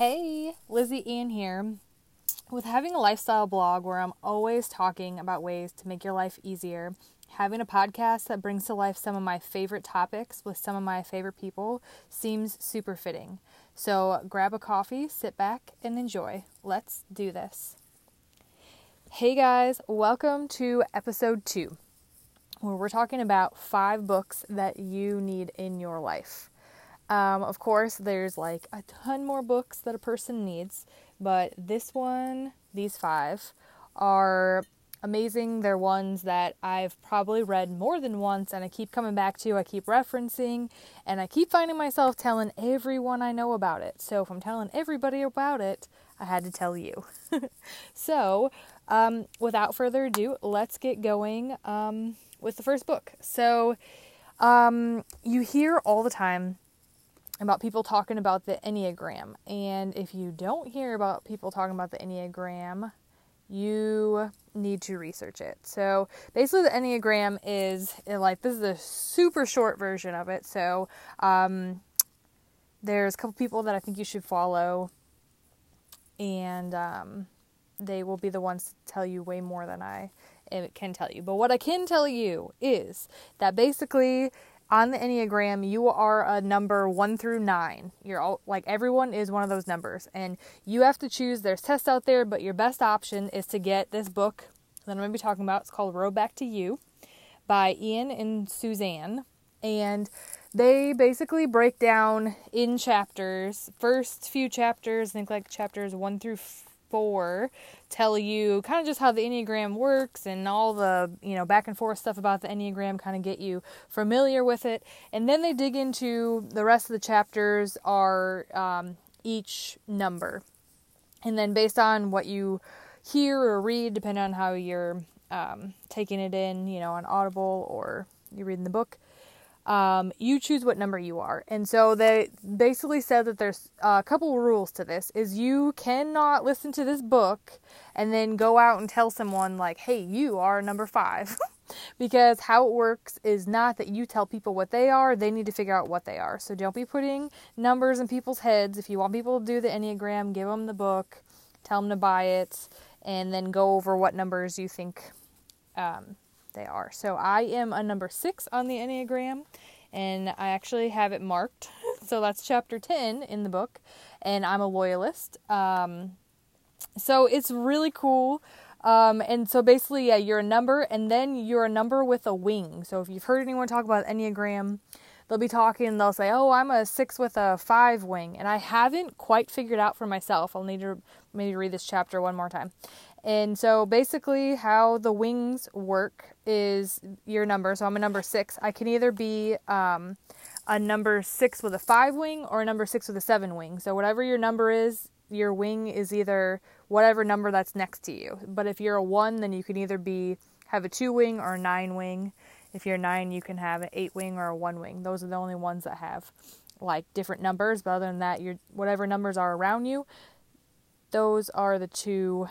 Hey, Lizzie Ann here. With having a lifestyle blog where I'm always talking about ways to make your life easier, having a podcast that brings to life some of my favorite topics with some of my favorite people seems super fitting. So grab a coffee, sit back, and enjoy. Let's do this. Hey guys, welcome to episode 2, where we're talking about 5 books that you need in your life. Of course, there's like a ton more books that a person needs, but these 5, are amazing. They're ones that I've probably read more than once, and I keep coming back to, I keep referencing, and I keep finding myself telling everyone I know about it. So if I'm telling everybody about it, I had to tell you. So, without further ado, let's get going with the first book. So, you hear all the time about people talking about the Enneagram. And if you don't hear about people talking about the Enneagram, you need to research it. So basically the Enneagram is this is a super short version of it. So there's a couple people that I think you should follow, and they will be the ones to tell you way more than I can tell you. But what I can tell you is that basically on the Enneagram, you are a number 1 through 9. You're all, everyone is one of those numbers, and you have to choose. There's tests out there, but your best option is to get this book that I'm going to be talking about. It's called Road Back to You by Ian and Suzanne, and they basically break down in chapters. First few chapters, I think like chapters 1 through 4, tell you kind of just how the Enneagram works and all the, back and forth stuff about the Enneagram, kind of get you familiar with it. And then they dig into the rest of the chapters are each number. And then based on what you hear or read, depending on how you're taking it in, on Audible or you're reading the book, you choose what number you are. And so they basically said that there's a couple rules to this, is you cannot listen to this book and then go out and tell someone like, hey, you are number 5. Because how it works is not that you tell people what they are, they need to figure out what they are. So don't be putting numbers in people's heads. If you want people to do the Enneagram, give them the book, tell them to buy it, and then go over what numbers you think they are. So I am a number 6 on the Enneagram, and I actually have it marked. So that's chapter 10 in the book, and I'm a loyalist. So it's really cool. And so basically, yeah, you're a number, and then you're a number with a wing. So if you've heard anyone talk about Enneagram, they'll be talking and they'll say, oh, I'm a 6 with a 5 wing. And I haven't quite figured out for myself. I'll need to maybe read this chapter one more time. And so basically how the wings work is your number. So I'm a number 6. I can either be a number 6 with a 5 wing or a number 6 with a 7 wing. So whatever your number is, your wing is either whatever number that's next to you. But if you're a 1, then you can either have a 2 wing or a 9 wing. If you're 9, you can have an 8 wing or a 1 wing. Those are the only ones that have different numbers. But other than that, whatever numbers are around you, those are the two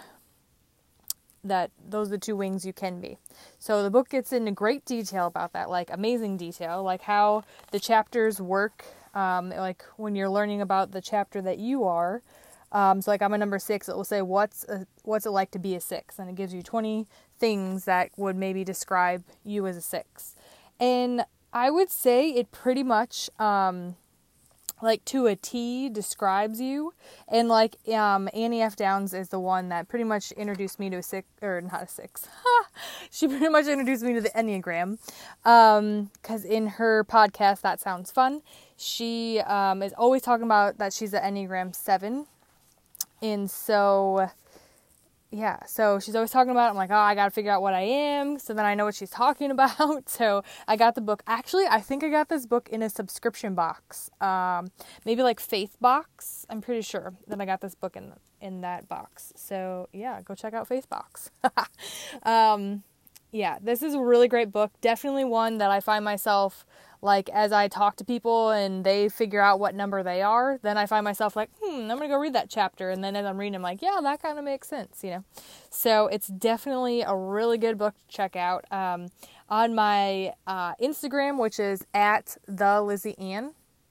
wings you can be. So the book gets into great detail about that, amazing detail, how the chapters work, when you're learning about the chapter that you are. So I'm a number 6, it will say, what's it like to be a 6? And it gives you 20 things that would maybe describe you as a 6. And I would say it pretty much, to a T describes you. And Annie F. Downs is the one that pretty much introduced me to a 6, or not a 6. She pretty much introduced me to the Enneagram. 'Cause in her podcast, That Sounds Fun, she is always talking about that she's the Enneagram 7. And so, yeah, so she's always talking about it. I'm like, oh, I got to figure out what I am. So then I know what she's talking about. So I got the book. Actually, I think I got this book in a subscription box. Maybe Faith Box. I'm pretty sure that I got this book in that box. So yeah, go check out Faith Box. Yeah, this is a really great book. Definitely one that I find myself, as I talk to people and they figure out what number they are, then I find myself I'm going to go read that chapter. And then as I'm reading, I'm yeah, that kind of makes sense, So it's definitely a really good book to check out. On my Instagram, which is @the Lizzie Ann,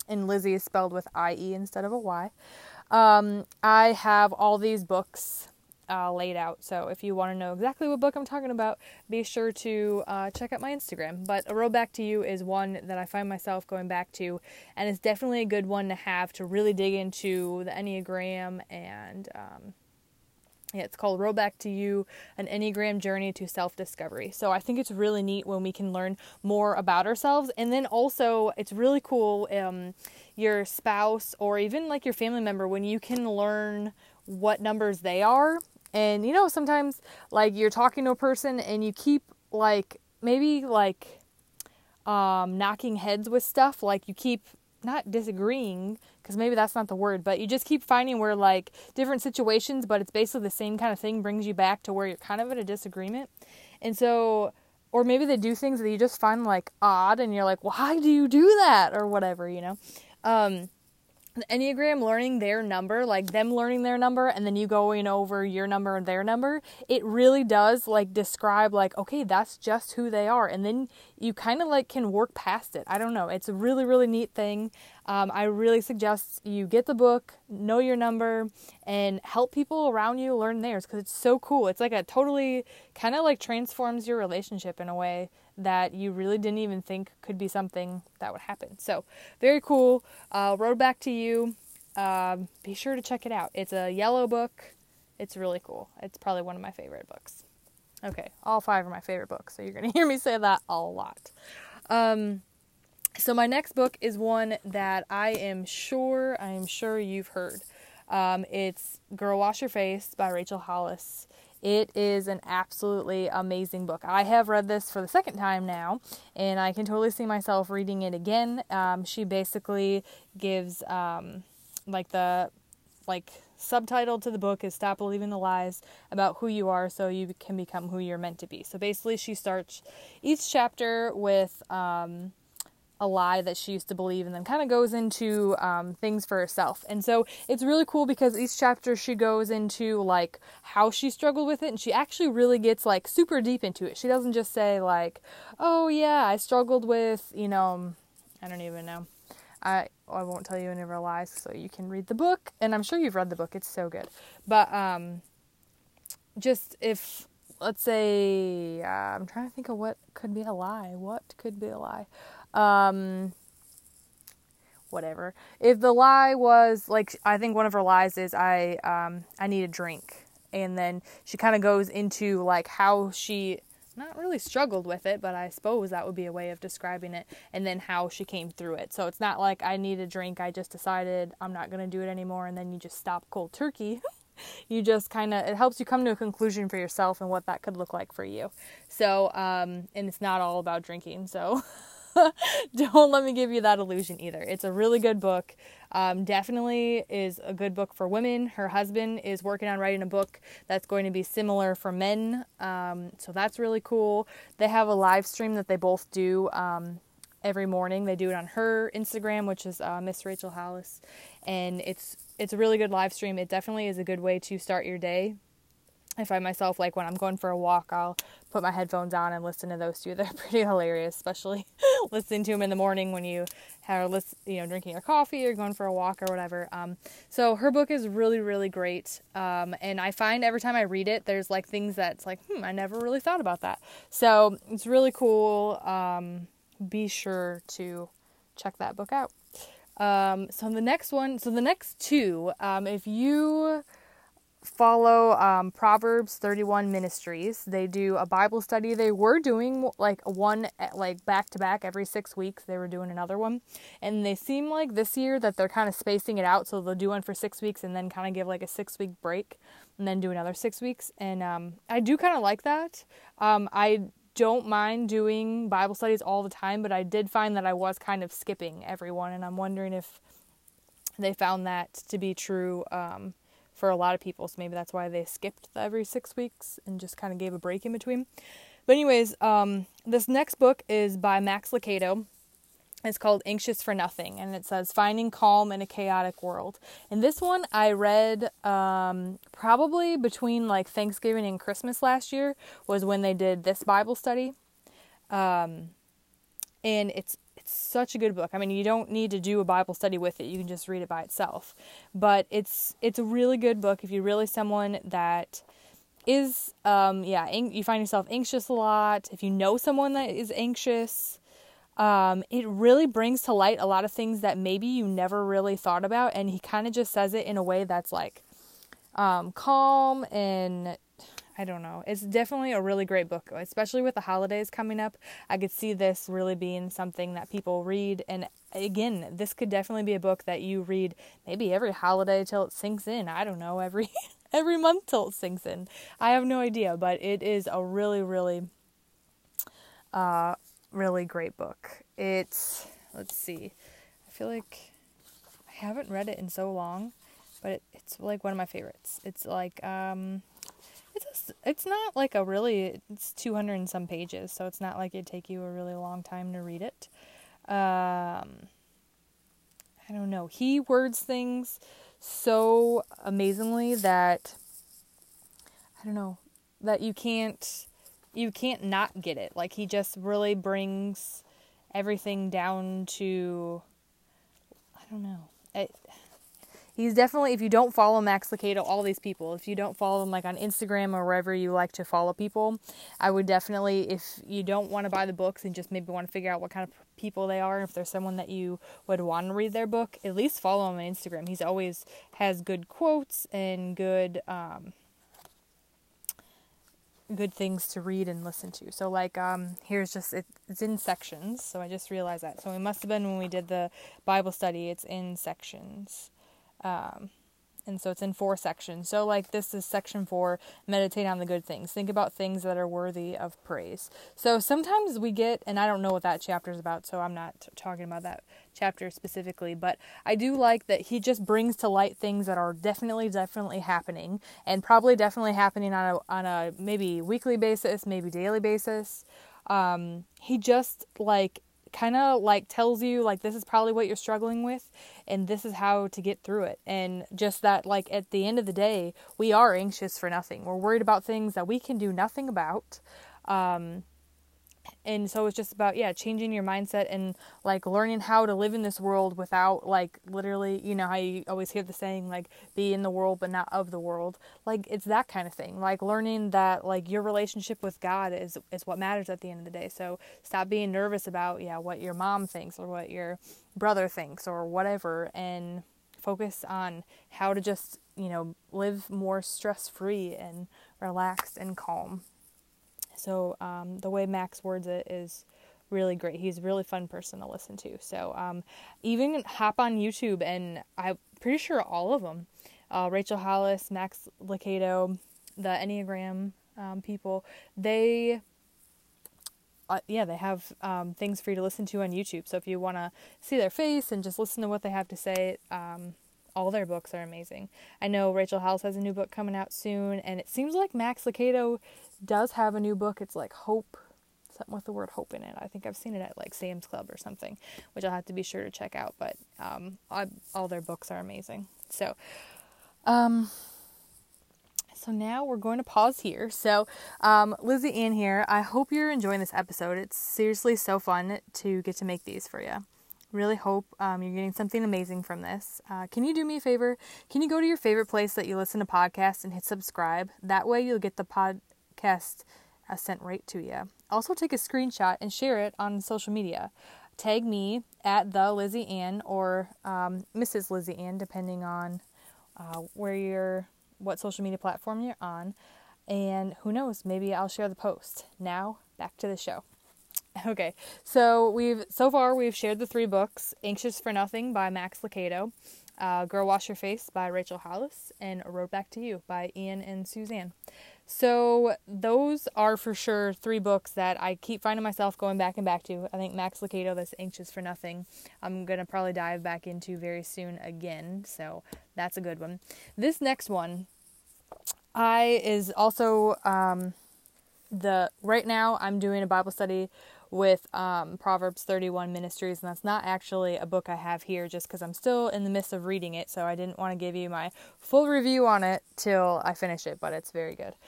and Lizzie is spelled with I-E instead of a Y. I have all these books laid out, so if you want to know exactly what book I'm talking about, be sure to check out my Instagram. But A Road Back to You is one that I find myself going back to, and it's definitely a good one to have to really dig into the Enneagram. And it's called Road Back to You, an Enneagram Journey to Self-Discovery. So I think it's really neat when we can learn more about ourselves. And then also, it's really cool, your spouse or even like your family member, when you can learn what numbers they are. And, you know, sometimes like you're talking to a person and you keep like, maybe like knocking heads with stuff. Like you keep not disagreeing, because maybe that's not the word, but you just keep finding where like different situations, but it's basically the same kind of thing, brings you back to where you're kind of at a disagreement. And so, or maybe they do things that you just find like odd and you're like, why do you do that? Or whatever, you know? The Enneagram, learning their number, like them learning their number and then you going over your number and their number, it really does like describe like, okay, that's just who they are. And then you kind of like can work past it. I don't know. It's a really, really neat thing. I really suggest you get the book, know your number, and help people around you learn theirs, because it's so cool. It's like a totally kind of like transforms your relationship in a way that you really didn't even think could be something that would happen. So very cool. Road Back to You. Be sure to check it out. It's a yellow book. It's really cool. It's probably one of my favorite books. Okay, all 5 are my favorite books, so you're going to hear me say that a lot. So my next book is one that I am sure you've heard. It's Girl Wash Your Face by Rachel Hollis. It is an absolutely amazing book. I have read this for the second time now, and I can totally see myself reading it again. She basically gives, subtitle to the book is Stop Believing the Lies About Who You Are So You Can Become Who You're Meant to Be. So basically she starts each chapter with a lie that she used to believe, and then kind of goes into things for herself. And so it's really cool because each chapter she goes into like how she struggled with it, and she actually really gets like super deep into it. She doesn't just say like, oh yeah, I struggled with, I don't even know. I won't tell you any of her lies, so you can read the book, and I'm sure you've read the book. It's so good. But just if, let's say, I'm trying to think of what could be a lie. What could be a lie? Whatever. If the lie was like, I think one of her lies is I need a drink, and then she kind of goes into like how she not really struggled with it, but I suppose that would be a way of describing it, and then how she came through it. So it's not like I need a drink, I just decided I'm not going to do it anymore, and then you just stop cold turkey. You just kind of, it helps you come to a conclusion for yourself and what that could look like for you. So, and it's not all about drinking, so don't let me give you that illusion either. It's a really good book. Definitely is a good book for women. Her husband is working on writing a book that's going to be similar for men. So that's really cool. They have a live stream that they both do every morning. They do it on her Instagram, which is Miss Rachel Hollis. And it's a really good live stream. It definitely is a good way to start your day. I find myself, like, when I'm going for a walk, I'll put my headphones on and listen to those two. They're pretty hilarious, especially listening to them in the morning when you are, drinking your coffee or going for a walk or whatever. So her book is really, really great. And I find every time I read it, there's, like, things that's like, I never really thought about that. So it's really cool. Be sure to check that book out. So the next two, if you follow Proverbs 31 Ministries, they do a Bible study. They were doing like one back to back every 6 weeks. They were doing another one, and they seem like this year that they're kind of spacing it out, so they'll do one for 6 weeks and then kind of give like a 6-week break and then do another 6 weeks. And I do kind of like that. I don't mind doing Bible studies all the time, but I did find that I was kind of skipping everyone, and I'm wondering if they found that to be true for a lot of people, so maybe that's why they skipped the every 6 weeks and just kind of gave a break in between. But anyways, this next book is by Max Lucado. It's called Anxious for Nothing, and it says Finding Calm in a Chaotic World. And this one I read probably between like Thanksgiving and Christmas last year was when they did this Bible study. And it's it's such a good book. I mean, you don't need to do a Bible study with it. You can just read it by itself. But it's a really good book if you're really someone that is, you find yourself anxious a lot. If you know someone that is anxious, it really brings to light a lot of things that maybe you never really thought about. And he kind of just says it in a way that's like calm, and I don't know. It's definitely a really great book, especially with the holidays coming up. I could see this really being something that people read. And again, this could definitely be a book that you read maybe every holiday till it sinks in. I don't know, every month till it sinks in. I have no idea, but it is a really, really, really great book. Let's see. I feel like I haven't read it in so long, but it's like one of my favorites. It's like, it's not like it's 200 and some pages, so it's not like it'd take you a really long time to read it. I don't know. He words things so amazingly that, I don't know, that you can't not get it. Like, he just really brings everything down to, I don't know. He's definitely, if you don't follow Max Lucado, all these people, if you don't follow them like on Instagram or wherever you like to follow people, I would definitely, if you don't want to buy the books and just maybe want to figure out what kind of people they are, if there's someone that you would want to read their book, at least follow him on Instagram. He's always has good quotes and good things to read and listen to. So like, here's just, it's in sections. So I just realized that. So it must have been when we did the Bible study, it's in sections. And so it's in 4 sections. So like, this is section 4, meditate on the good things. Think about things that are worthy of praise. So sometimes we get, and I don't know what that chapter is about, so I'm not talking about that chapter specifically, but I do like that he just brings to light things that are definitely happening, and probably definitely happening on a maybe weekly basis, maybe daily basis. He just like, kind of like tells you like, this is probably what you're struggling with and this is how to get through it. And just that, like, at the end of the day, we are anxious for nothing. We're worried about things that we can do nothing about. And so it's just about, changing your mindset and like learning how to live in this world without like literally, you know how you always hear the saying like, be in the world but not of the world. Like, it's that kind of thing. Like, learning that like your relationship with God is what matters at the end of the day. So stop being nervous about what your mom thinks or what your brother thinks or whatever, and focus on how to just live more stress-free and relaxed and calm. So the way Max words it is really great. He's a really fun person to listen to. So even hop on YouTube, and I'm pretty sure all of them, Rachel Hollis, Max Lucado, the Enneagram people, they have things for you to listen to on YouTube. So if you want to see their face and just listen to what they have to say, all their books are amazing. I know Rachel Hollis has a new book coming out soon, and it seems like Max Lucado does have a new book. It's like Hope, something with the word hope in it. I think I've seen it at like Sam's Club or something, which I'll have to be sure to check out. But all their books are amazing. So now we're going to pause here. So Lizzie Ann here. I hope you're enjoying this episode. It's seriously so fun to get to make these for you. Really hope you're getting something amazing from this. Can you do me a favor? Can you go to your favorite place that you listen to podcasts and hit subscribe? That way you'll get the podcast sent right to you. Also take a screenshot and share it on social media. Tag me at the Lizzie Ann or Mrs. Lizzie Ann, depending on what social media platform you're on. And who knows, maybe I'll share the post. Now, back to the show. Okay, so we've shared the 3 books: Anxious for Nothing by Max Lucado, Girl Wash Your Face by Rachel Hollis, and A Road Back to You by Ian and Suzanne. So those are for sure 3 books that I keep finding myself going back and back to. I think Max Lucado, this Anxious for Nothing, I'm going to probably dive back into very soon again, so that's a good one. This next one is also right now I'm doing a Bible study with Proverbs 31 Ministries, and that's not actually a book I have here just because I'm still in the midst of reading it, so I didn't want to give you my full review on it till I finish it, but it's very good.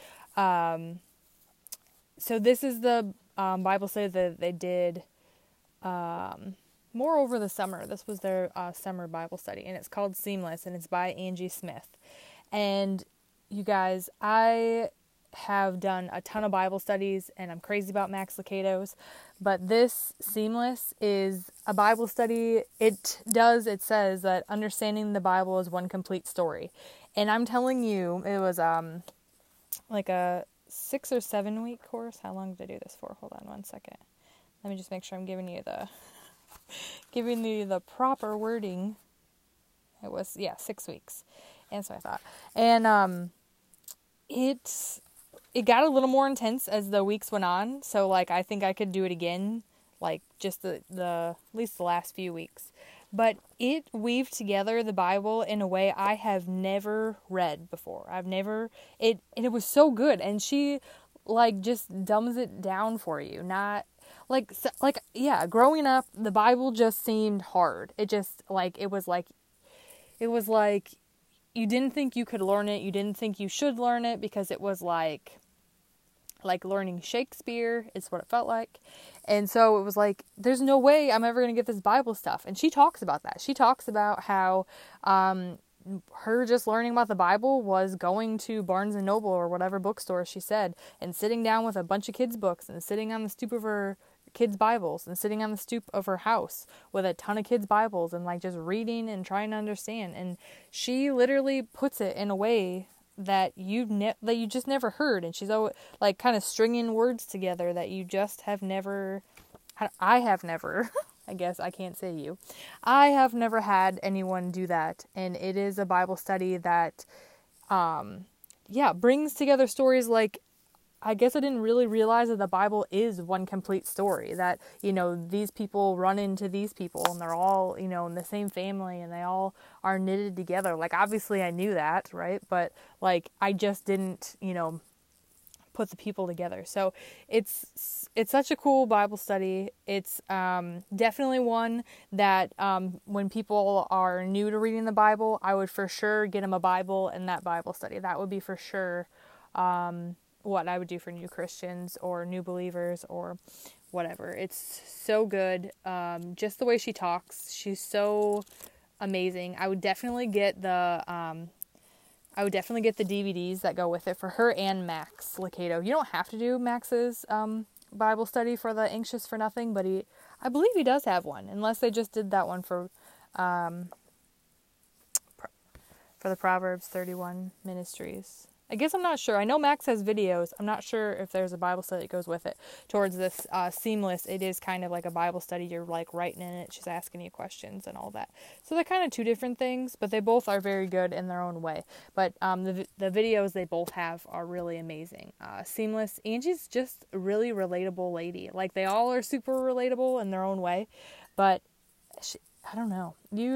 So this is the Bible study that they did more over the summer. This was their summer Bible study, and it's called Seamless, and it's by Angie Smith. And you guys, I have done a ton of Bible studies, and I'm crazy about Max Lucado's, but this Seamless is a Bible study. It says that understanding the Bible is one complete story. And I'm telling you, it was like a 6 or 7 week course. How long did I do this for? Hold on one second. Let me just make sure I'm giving you the proper wording. It was 6 weeks. And so I thought. And it got a little more intense as the weeks went on. So like I think I could do it again, like just the at least the last few weeks. But it weaved together the Bible in a way I have never read before. It was so good. And she like just dumbs it down for you. Not growing up, the Bible just seemed hard. It was like you didn't think you could learn it. You didn't think you should learn it because it was like learning Shakespeare is what it felt like. And so it was like, there's no way I'm ever going to get this Bible stuff. And she talks about that. She talks about how her just learning about the Bible was going to Barnes and Noble or whatever bookstore she said, and sitting down with a bunch of kids' books and sitting on the stoop of her kids' Bibles and sitting on the stoop of her house with a ton of kids' Bibles and like just reading and trying to understand. And she literally puts it in a way that you just never heard, and she's always like kind of stringing words together that you just have never. I have never. I guess I can't say you. I have never had anyone do that, and it is a Bible study that, brings together stories like. I guess I didn't really realize that the Bible is one complete story, that, these people run into these people and they're all, in the same family and they all are knitted together. Like, obviously I knew that, right? But like, I just didn't, put the people together. So it's such a cool Bible study. It's definitely one that when people are new to reading the Bible, I would for sure get them a Bible and that Bible study. That would be for sure what I would do for new Christians or new believers or whatever. It's so good. Just the way she talks, she's so amazing. I would definitely get the DVDs that go with it for her and Max Lucado. You don't have to do Max's Bible study for the Anxious for Nothing, but I believe he does have one, unless they just did that one for the Proverbs 31 Ministries. I guess I'm not sure. I know Max has videos. I'm not sure if there's a Bible study that goes with it. Towards this Seamless, it is kind of like a Bible study. You're like writing in it. She's asking you questions and all that. So they're kind of two different things, but they both are very good in their own way. But the videos they both have are really amazing. Seamless, Angie's just a really relatable lady. Like, they all are super relatable in their own way. But I don't know.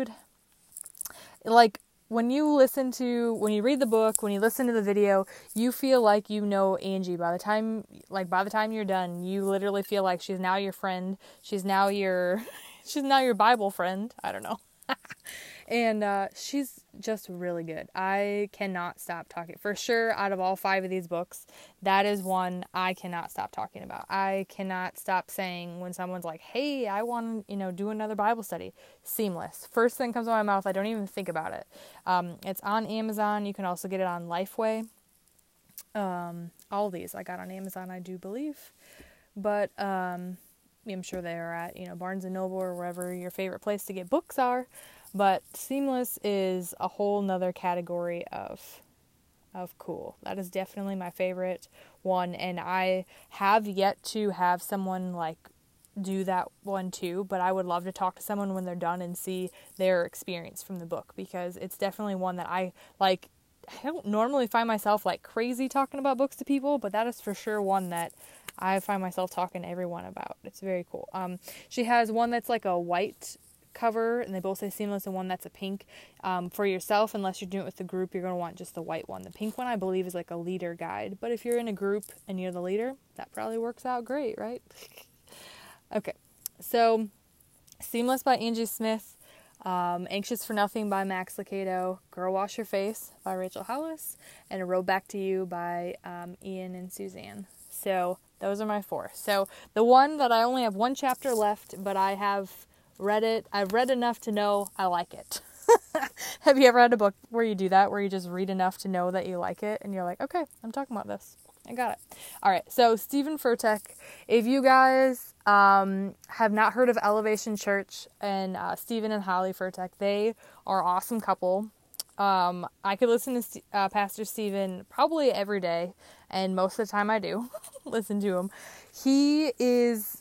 When you read the book, when you listen to the video, you feel like you know Angie. By the time you're done, you literally feel like she's now your friend. She's now your Bible friend. I don't know. And she's just really good. I cannot stop talking. For sure, out of all 5 of these books, that is one I cannot stop talking about. I cannot stop saying when someone's like, hey, I want to, do another Bible study. Seamless. First thing comes out of my mouth. I don't even think about it. It's on Amazon. You can also get it on Lifeway. All these I got on Amazon, I do believe. But I'm sure they are at, Barnes & Noble or wherever your favorite place to get books are. But Seamless is a whole nother category of cool. That is definitely my favorite one, and I have yet to have someone like do that one too, but I would love to talk to someone when they're done and see their experience from the book, because it's definitely one that I like. I don't normally find myself like crazy talking about books to people, but that is for sure one that I find myself talking to everyone about. It's very cool. She has one that's like a white cover, and they both say Seamless, and one that's a pink. For yourself, unless you're doing it with the group, you're going to want just the white one. The pink one, I believe, is like a leader guide, but if you're in a group and you're the leader, that probably works out great, right? Okay, so Seamless by Angie Smith, Anxious for Nothing by Max Lucado, Girl Wash Your Face by Rachel Hollis, and A Road Back to You by Ian and Suzanne. So those are my 4. So the one that I only have one chapter left, but I have read it. I've read enough to know I like it. Have you ever had a book where you do that, where you just read enough to know that you like it, and you're like, okay, I'm talking about this. I got it. All right, so Stephen Furtick, if you guys have not heard of Elevation Church and Stephen and Holly Furtick, they are an awesome couple. I could listen to Pastor Stephen probably every day, and most of the time I do listen to him. He is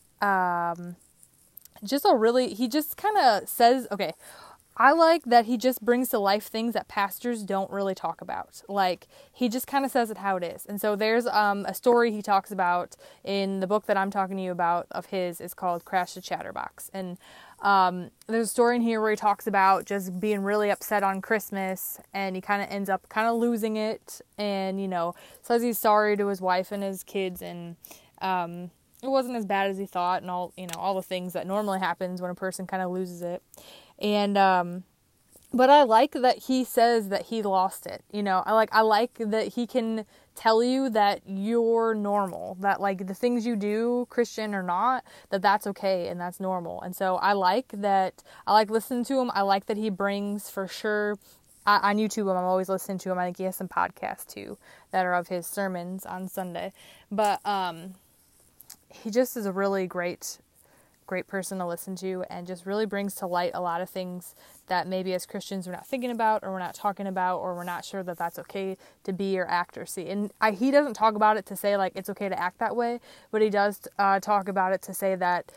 he just kind of says, okay, I like that he just brings to life things that pastors don't really talk about. Like, he just kind of says it how it is. And so there's a story he talks about in the book that I'm talking to you about of his. Is called Crash the Chatterbox. And there's a story in here where he talks about just being really upset on Christmas, and he kind of ends up kind of losing it, and, says he's sorry to his wife and his kids, and it wasn't as bad as he thought, and all the things that normally happens when a person kind of loses it. And, but I like that he says that he lost it. I like that he can tell you that you're normal, that like the things you do, Christian or not, that's okay and that's normal. And so I like listening to him. I like that he brings, for sure, on YouTube, I'm always listening to him. I think he has some podcasts too that are of his sermons on Sunday. But, he just is a really great person to listen to, and just really brings to light a lot of things that maybe as Christians we're not thinking about, or we're not talking about, or we're not sure that that's okay to be or act or see. And he doesn't talk about it to say like it's okay to act that way, but he does talk about it to say that,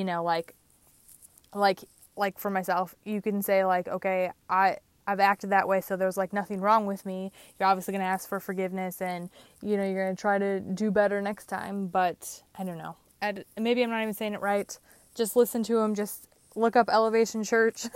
like for myself, you can say like, okay, I've acted that way, so there's like nothing wrong with me. You're obviously going to ask for forgiveness, and you're going to try to do better next time. But I don't know. Maybe I'm not even saying it right. Just listen to him. Just look up Elevation Church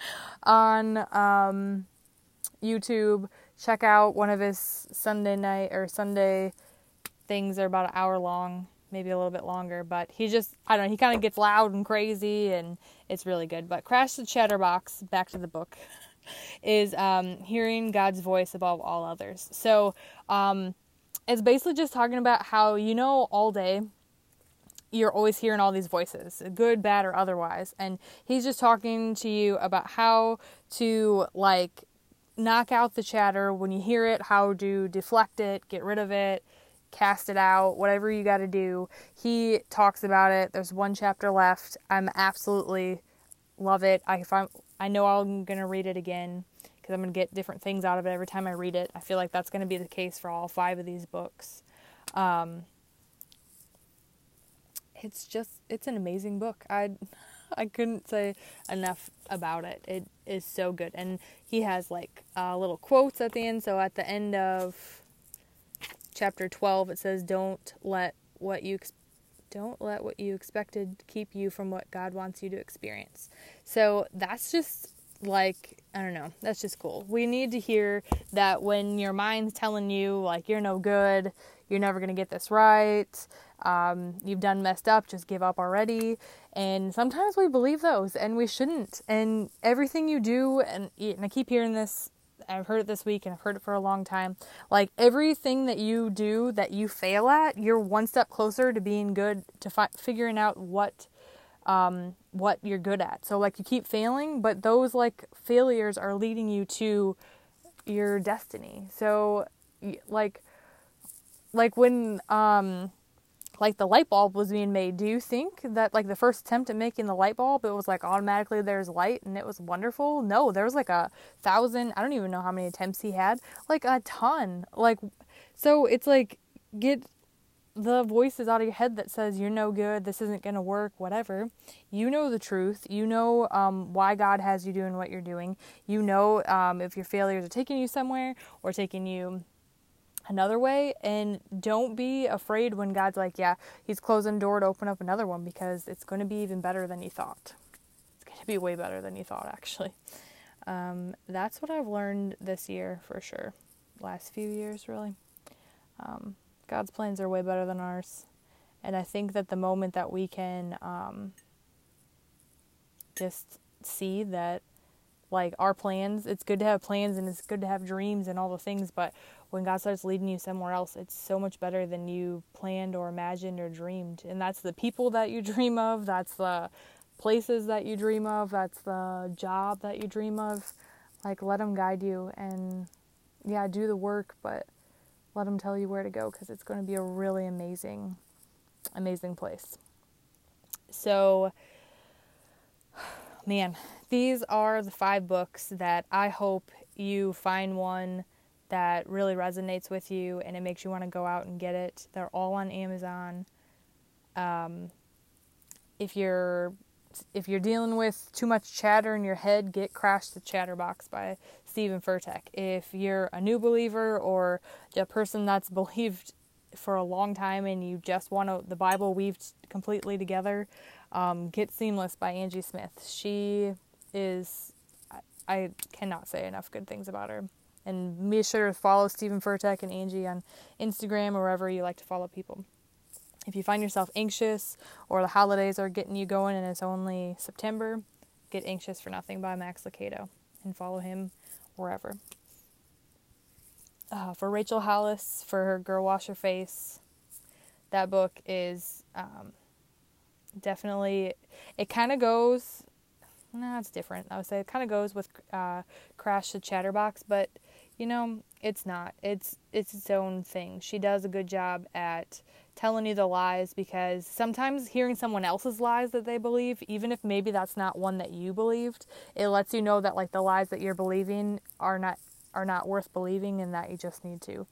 on YouTube. Check out one of his Sunday things. They're about an hour long, maybe a little bit longer. But he kind of gets loud and crazy, and it's really good. But Crash the Chatterbox, back to the book, is hearing God's voice above all others. So it's basically just talking about how, all day you're always hearing all these voices, good, bad, or otherwise. And he's just talking to you about how to, like, knock out the chatter when you hear it, how to deflect it, get rid of it, cast it out, whatever you got to do. He talks about it. There's one chapter left. I'm absolutely love it. I know I'm going to read it again, because I'm going to get different things out of it every time I read it. I feel like that's going to be the case for all 5 of these books. It's an amazing book. I couldn't say enough about it. It is so good. And he has like little quotes at the end. So at the end of chapter 12, it says, don't let what you expected keep you from what God wants you to experience. So that's just like, I don't know, that's just cool. We need to hear that when your mind's telling you like you're no good, you're never going to get this right, you've done messed up, just give up already. And sometimes we believe those, and we shouldn't. And everything you do, and I keep hearing this, I've heard it this week, and I've heard it for a long time, like everything that you do that you fail at, you're one step closer to being good, to figuring out what you're good at. So like you keep failing, but those like failures are leading you to your destiny. So like when like the light bulb was being made, do you think that like the first attempt at making the light bulb, it was like automatically there's light and it was wonderful? No, there was like 1,000, I don't even know how many attempts he had, like a ton. Like, so it's like, get the voices out of your head that says you're no good, this isn't going to work, whatever. You know the truth. You know why God has you doing what you're doing. You know if your failures are taking you somewhere or taking you another way. And don't be afraid when God's like, yeah, he's closing the door to open up another one, because it's going to be even better than you thought. It's going to be way better than you thought, actually. That's what I've learned this year for sure. Last few years, really. God's plans are way better than ours. And I think that the moment that we can just see that, like, our plans, it's good to have plans and it's good to have dreams and all the things, but when God starts leading you somewhere else, it's so much better than you planned or imagined or dreamed. And that's the people that you dream of, that's the places that you dream of, that's the job that you dream of. Like, let them guide you, and yeah, do the work, but let them tell you where to go, because it's going to be a really amazing place. So, man, these are the 5 books that I hope you find one that really resonates with you and it makes you want to go out and get it. They're all on Amazon. If you're dealing with too much chatter in your head, get Crash the Chatterbox by Stephen Furtick. If you're a new believer or a person that's believed for a long time and you just want the Bible weaved completely together, get Seamless by Angie Smith. She is, I cannot say enough good things about her. And be sure to follow Stephen Furtick and Angie on Instagram or wherever you like to follow people. If you find yourself anxious or the holidays are getting you going and it's only September, get Anxious for Nothing by Max Lucado and follow him wherever. For Rachel Hollis, for her Girl Wash Your Face, that book is definitely, it kind of goes, no, it's different. I would say it kind of goes with Crash the Chatterbox, but it's not. It's its own thing. She does a good job at telling you the lies, because sometimes hearing someone else's lies that they believe, even if maybe that's not one that you believed, it lets you know that like the lies that you're believing are not worth believing, and that you just need to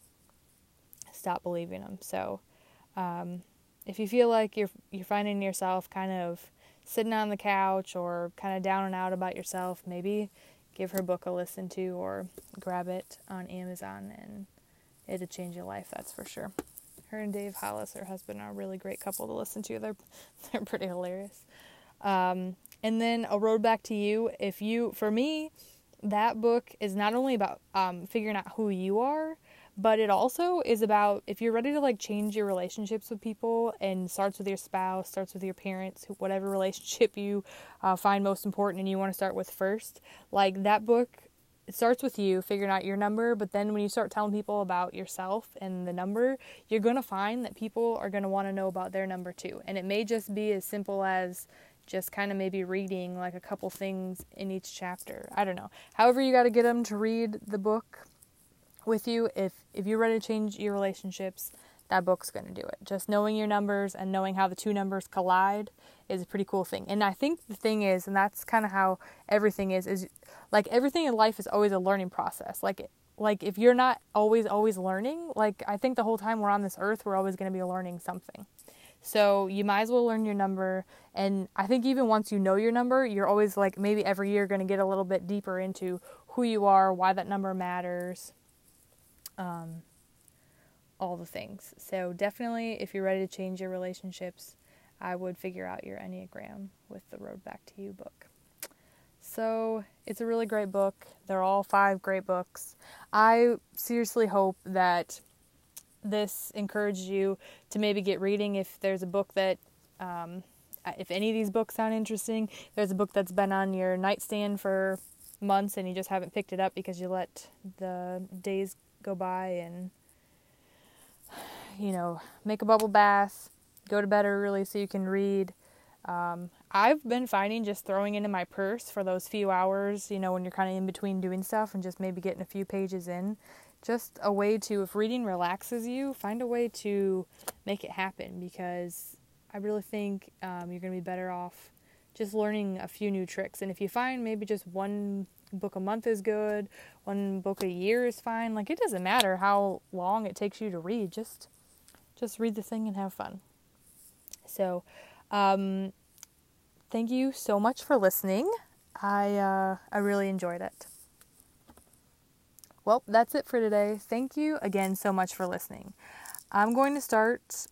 stop believing them. So if you feel like you're finding yourself kind of sitting on the couch or kind of down and out about yourself, maybe give her book a listen to or grab it on Amazon, and it'll change your life, that's for sure. Her and Dave Hollis, her husband, are a really great couple to listen to. They're pretty hilarious. And then A Road Back to You. For me, that book is not only about figuring out who you are, but it also is about if you're ready to like change your relationships with people, and starts with your spouse, starts with your parents, whatever relationship you find most important and you want to start with first. Like that book, it starts with you figuring out your number, but then when you start telling people about yourself and the number, you're going to find that people are going to want to know about their number too. And it may just be as simple as just kind of maybe reading like a couple things in each chapter. I don't know. However you got to get them to read the book with you. If you're ready to change your relationships, that book's going to do it. Just knowing your numbers and knowing how the two numbers collide is a pretty cool thing. And I think the thing is, and that's kind of how everything is like everything in life is always a learning process. Like if you're not always learning, like I think the whole time we're on this earth, we're always going to be learning something. So you might as well learn your number. And I think even once you know your number, you're always like maybe every year going to get a little bit deeper into who you are, why that number matters. All the things. So definitely, if you're ready to change your relationships, I would figure out your Enneagram with the Road Back to You book. So it's a really great book. They're all 5 great books. I seriously hope that this encouraged you to maybe get reading. If there's a book that, if any of these books sound interesting, there's a book that's been on your nightstand for months and you just haven't picked it up because you let the days go by and make a bubble bath, go to bed early so you can read. I've been finding just throwing it in my purse for those few hours, when you're kind of in between doing stuff, and just maybe getting a few pages in. Just a way to, if reading relaxes you, find a way to make it happen, because I really think you're going to be better off just learning a few new tricks. And if you find maybe just one book a month is good, one book a year is fine. Like, it doesn't matter how long it takes you to read. Just read the thing and have fun. So, thank you so much for listening. I really enjoyed it. Well, that's it for today. Thank you again so much for listening. I'm going to start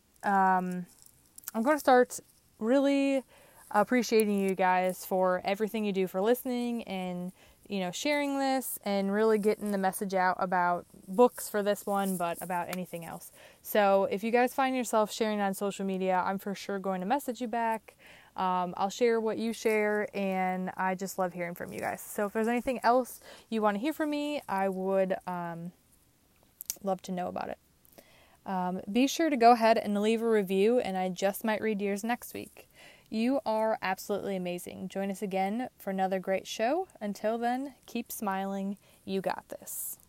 really appreciating you guys for everything you do for listening and sharing this and really getting the message out about books for this one, but about anything else. So if you guys find yourself sharing on social media, I'm for sure going to message you back. I'll share what you share, and I just love hearing from you guys. So if there's anything else you want to hear from me, I would love to know about it. Be sure to go ahead and leave a review, and I just might read yours next week. You are absolutely amazing. Join us again for another great show. Until then, keep smiling. You got this.